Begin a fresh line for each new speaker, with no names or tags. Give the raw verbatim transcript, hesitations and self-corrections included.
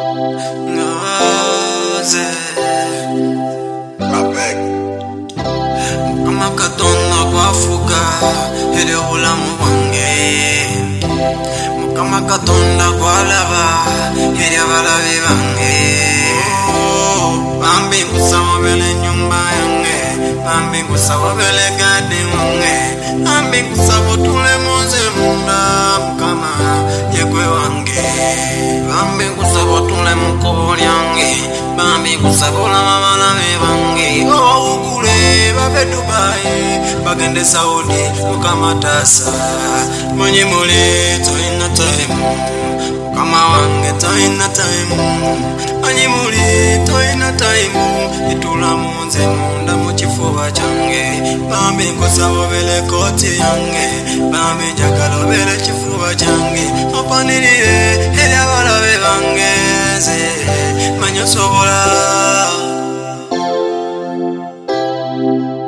Naze Rapek Mukama Katonda kwafuka Hele ulamu wange Mukama Katonda kwalaba Hele abalabe bange Bambi nkusaba bele nyumba yange Bambi nkusaba bele gade wange Bambi nkusaba tule moze munda Mukama yekwe wange Bambi nkusaba tule mukobo lyange Bambi nkusaba olama balabe bange Oh ugule babe Dubai Bagende Saudi Mukama tasa Mwenye muli toina time Mukama wange toina time Mwenye muli toina time Itula munze munda muchifuwa change Bambi nkusaba bele koti yange Bambi jakalo bele chifuwa change Opanirire hele abalabe bange Ze manyo sobola